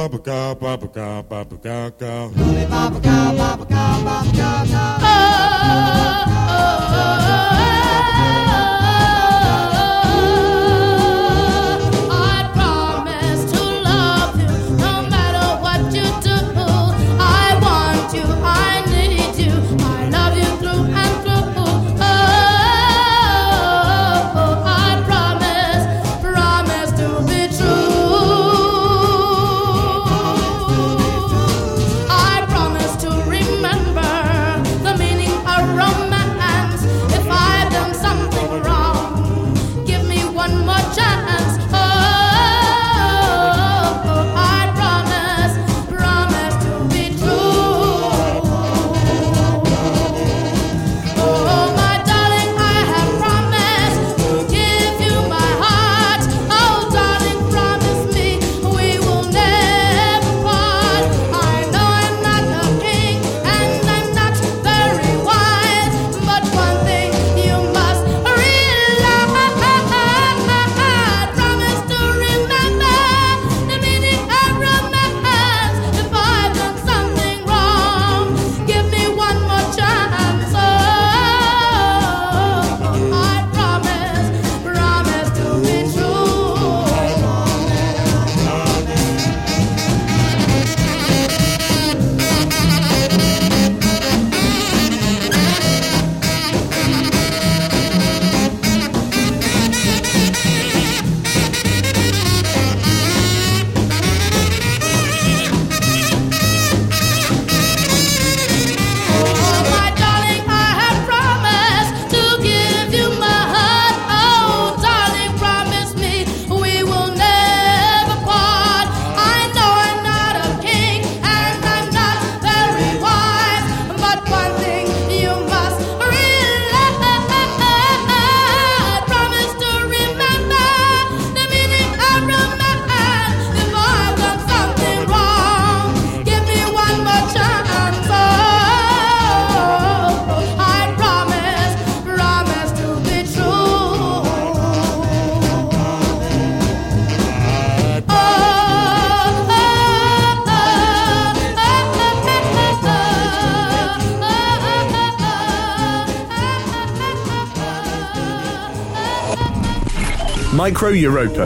Micro Europa.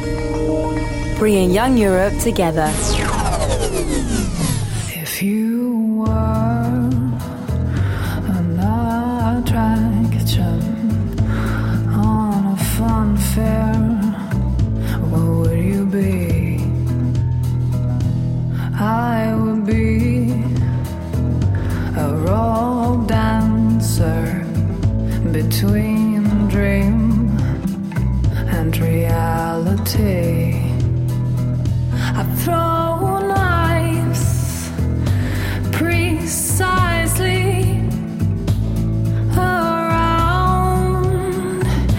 Bringing young Europe together. If you were an attraction on a fun fair, what would you be? I would be a rock dancer between dream and reality. I throw knives precisely around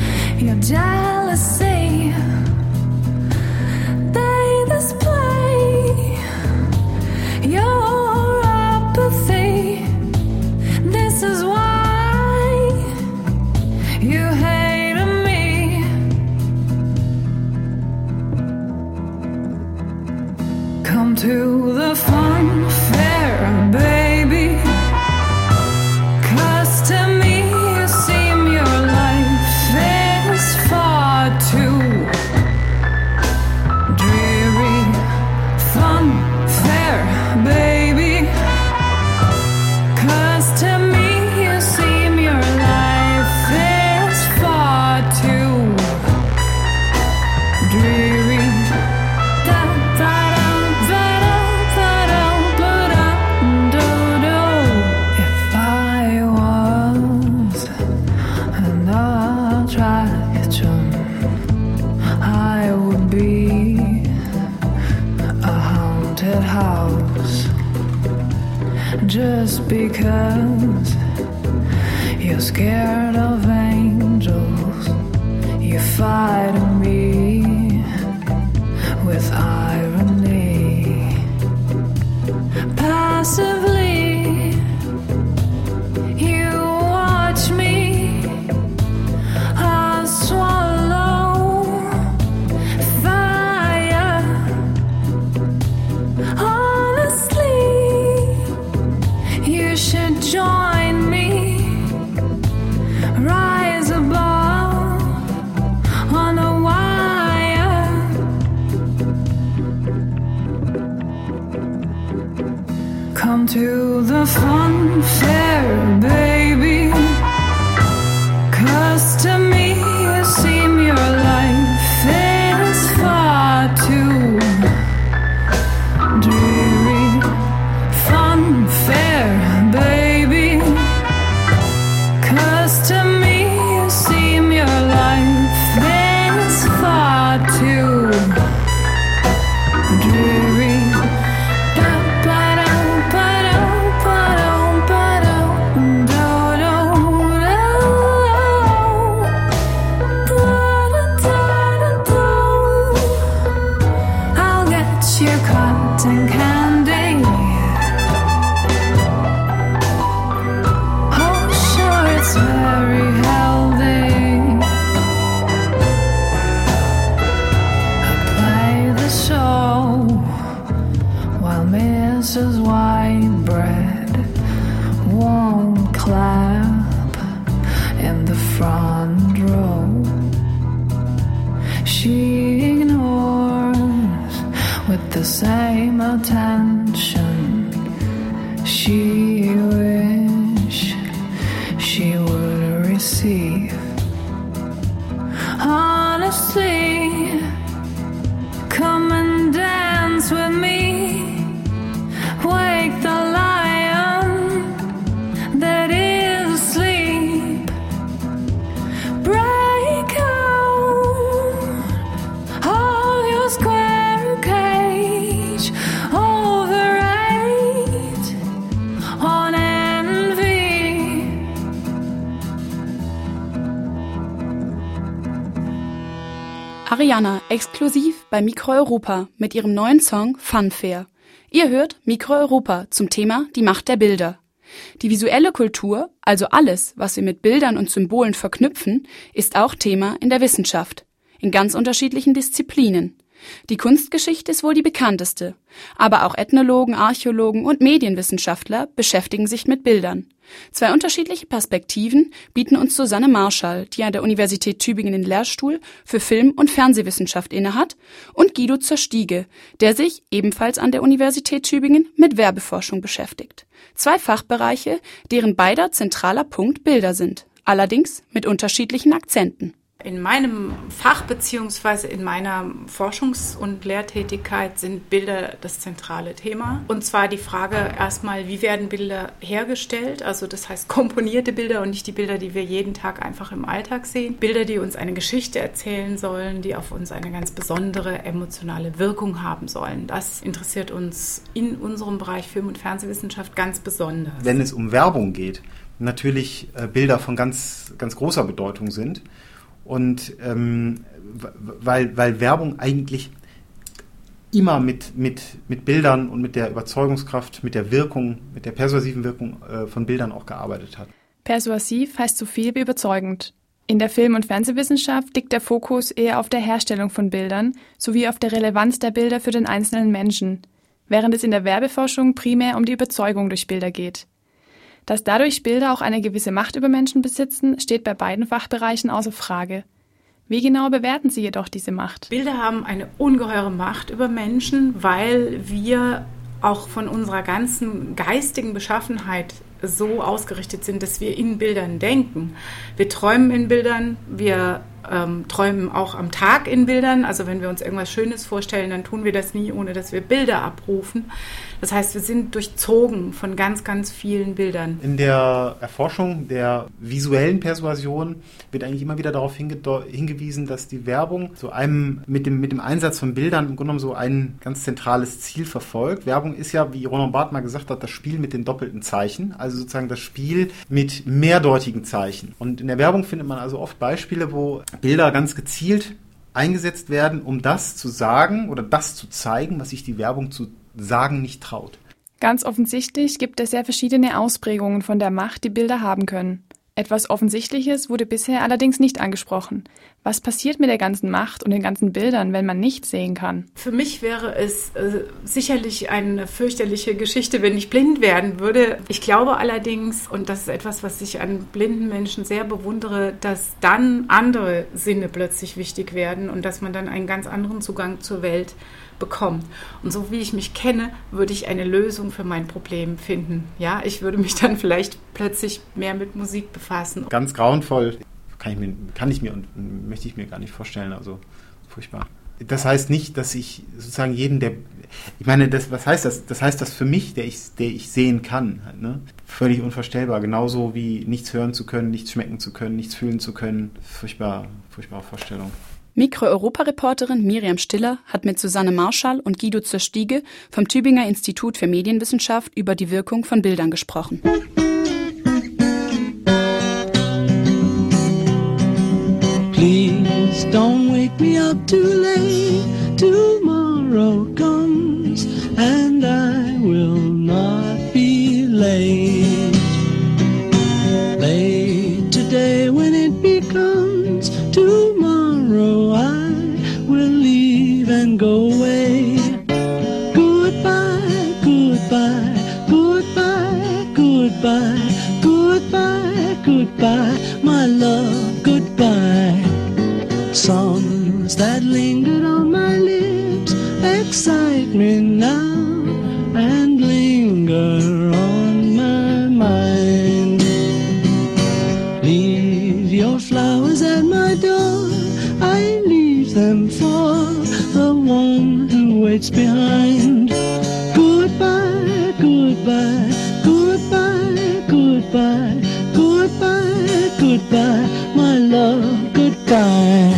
because you're scared of angels. You fight me with irony. Passively, you watch me. I swallow fire. Honestly, you should join me. Rise above on a wire. Come to the fun fair, baby. 'Cause to me you seem your life is far too dreary. Fun fair, baby. 'Cause to me you seem your life is far too dreary. I'll get you cotton candy. Oh, sure, it's very healthy. I play the show while Missus Whitebread won't clap in the front row. She ignores with the same attention she wish she would receive. Honestly, come and dance with me. Wake the lion that is asleep. Break out all your square cage. Overrate on envy. Ariana, exklusiv bei Mikro Europa mit ihrem neuen Song Funfair. Ihr hört Mikro Europa zum Thema die Macht der Bilder. Die visuelle Kultur, also alles, was wir mit Bildern und Symbolen verknüpfen, ist auch Thema in der Wissenschaft, in ganz unterschiedlichen Disziplinen. Die Kunstgeschichte ist wohl die bekannteste, aber auch Ethnologen, Archäologen und Medienwissenschaftler beschäftigen sich mit Bildern. Zwei unterschiedliche Perspektiven bieten uns Susanne Marschall, die an der Universität Tübingen den Lehrstuhl für Film- und Fernsehwissenschaft innehat, und Guido Zerstiege, der sich ebenfalls an der Universität Tübingen mit Werbeforschung beschäftigt. Zwei Fachbereiche, deren beider zentraler Punkt Bilder sind, allerdings mit unterschiedlichen Akzenten. In meinem Fach bzw. in meiner Forschungs- und Lehrtätigkeit sind Bilder das zentrale Thema. Und zwar die Frage erstmal, wie werden Bilder hergestellt? Also das heißt komponierte Bilder und nicht die Bilder, die wir jeden Tag einfach im Alltag sehen. Bilder, die uns eine Geschichte erzählen sollen, die auf uns eine ganz besondere emotionale Wirkung haben sollen. Das interessiert uns in unserem Bereich Film- und Fernsehwissenschaft ganz besonders. Wenn es um Werbung geht, natürlich äh, Bilder von ganz, ganz großer Bedeutung sind. Und ähm, weil, weil Werbung eigentlich immer mit, mit, mit Bildern und mit der Überzeugungskraft, mit der Wirkung, mit der persuasiven Wirkung äh, von Bildern auch gearbeitet hat. Persuasiv heißt so viel wie überzeugend. In der Film- und Fernsehwissenschaft liegt der Fokus eher auf der Herstellung von Bildern sowie auf der Relevanz der Bilder für den einzelnen Menschen, während es in der Werbeforschung primär um die Überzeugung durch Bilder geht. Dass dadurch Bilder auch eine gewisse Macht über Menschen besitzen, steht bei beiden Fachbereichen außer Frage. Wie genau bewerten Sie jedoch diese Macht? Bilder haben eine ungeheure Macht über Menschen, weil wir auch von unserer ganzen geistigen Beschaffenheit so ausgerichtet sind, dass wir in Bildern denken. Wir träumen in Bildern, wir ähm, träumen auch am Tag in Bildern. Also wenn wir uns irgendwas Schönes vorstellen, dann tun wir das nie, ohne dass wir Bilder abrufen. Das heißt, wir sind durchzogen von ganz, ganz vielen Bildern. In der Erforschung der visuellen Persuasion wird eigentlich immer wieder darauf hinge- hingewiesen, dass die Werbung so einem mit dem, mit dem Einsatz von Bildern im Grunde genommen so ein ganz zentrales Ziel verfolgt. Werbung ist ja, wie Roland Barthes mal gesagt hat, das Spiel mit den doppelten Zeichen, also sozusagen das Spiel mit mehrdeutigen Zeichen. Und in der Werbung findet man also oft Beispiele, wo Bilder ganz gezielt eingesetzt werden, um das zu sagen oder das zu zeigen, was sich die Werbung zu sagen nicht traut. Ganz offensichtlich gibt es sehr verschiedene Ausprägungen von der Macht, die Bilder haben können. Etwas Offensichtliches wurde bisher allerdings nicht angesprochen. Was passiert mit der ganzen Macht und den ganzen Bildern, wenn man nichts sehen kann? Für mich wäre es äh, sicherlich eine fürchterliche Geschichte, wenn ich blind werden würde. Ich glaube allerdings, und das ist etwas, was ich an blinden Menschen sehr bewundere, dass dann andere Sinne plötzlich wichtig werden und dass man dann einen ganz anderen Zugang zur Welt bekommt. Und so wie ich mich kenne, würde ich eine Lösung für mein Problem finden. Ja, ich würde mich dann vielleicht plötzlich mehr mit Musik befassen. Ganz grauenvoll kann ich mir, kann ich mir und möchte ich mir gar nicht vorstellen. Also furchtbar. Das heißt nicht, dass ich sozusagen jeden, der, ich meine, das, was heißt das? Das heißt das für mich, der ich, der ich sehen kann. Halt, ne? Völlig unvorstellbar. Genauso wie nichts hören zu können, nichts schmecken zu können, nichts fühlen zu können. Furchtbar, furchtbare Vorstellung. Mikro-Europa-Reporterin Miriam Stiller hat mit Susanne Marschall und Guido zur Stiege vom Tübinger Institut für Medienwissenschaft über die Wirkung von Bildern gesprochen. Please don't wake me up too late. Tomorrow comes and I will not be late. Late today when it becomes tomorrow I will leave and go away. Goodbye, goodbye, goodbye, goodbye, goodbye, goodbye, my love, goodbye. Songs that lingered on my lips excite me now and linger on my mind. Leave your flowers at my door, I leave them for the one who waits behind. Goodbye, goodbye, goodbye, goodbye, goodbye, goodbye, my love, goodbye.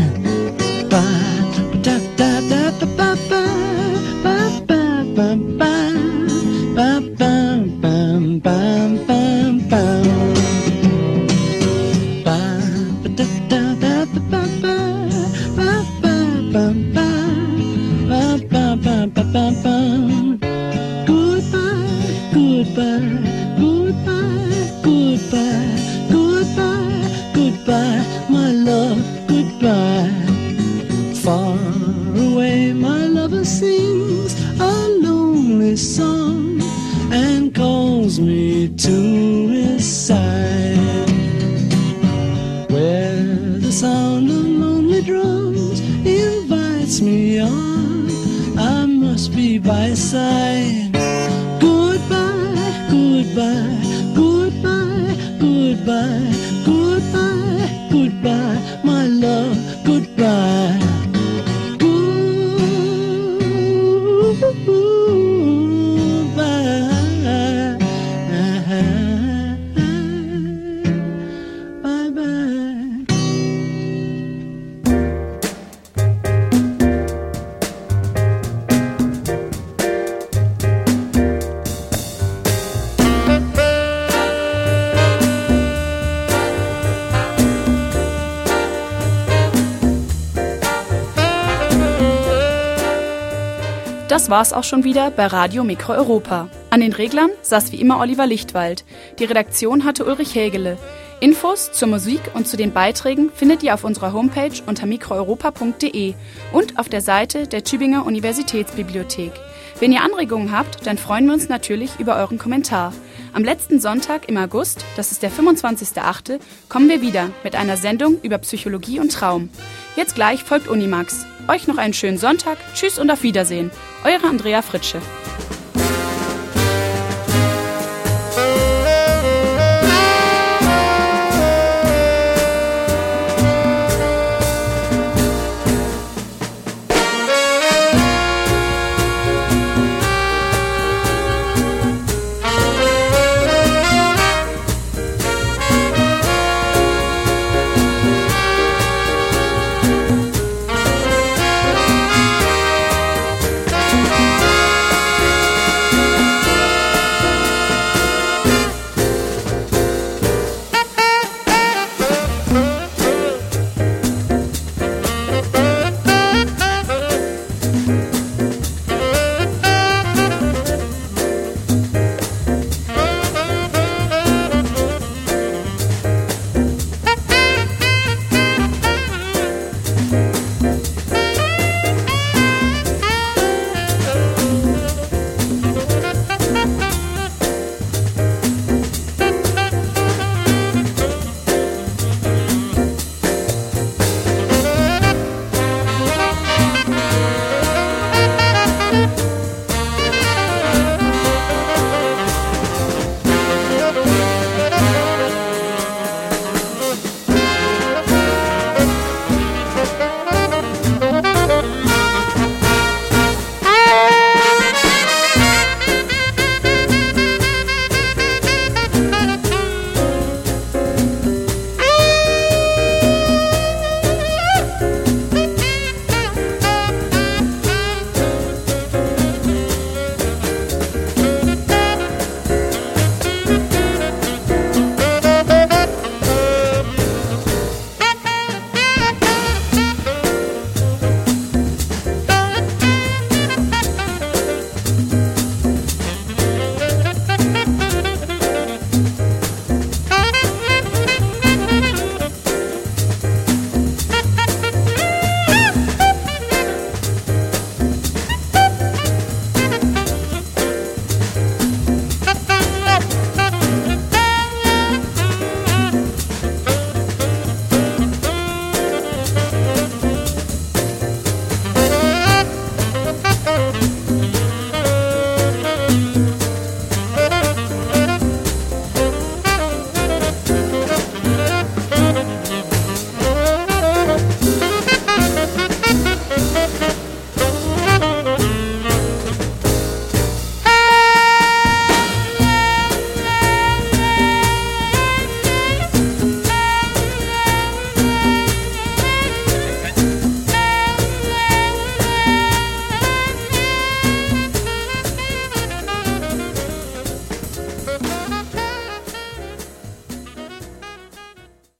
Das war's auch schon wieder bei Radio Mikro Europa. An den Reglern saß wie immer Oliver Lichtwald. Die Redaktion hatte Ulrich Hägele. Infos zur Musik und zu den Beiträgen findet ihr auf unserer Homepage unter mikroeuropa punkt de und auf der Seite der Tübinger Universitätsbibliothek. Wenn ihr Anregungen habt, dann freuen wir uns natürlich über euren Kommentar. Am letzten Sonntag im August, das ist der fünfundzwanzigster achte, kommen wir wieder mit einer Sendung über Psychologie und Traum. Jetzt gleich folgt Unimax. Euch noch einen schönen Sonntag, tschüss und auf Wiedersehen. Eure Andrea Fritsche.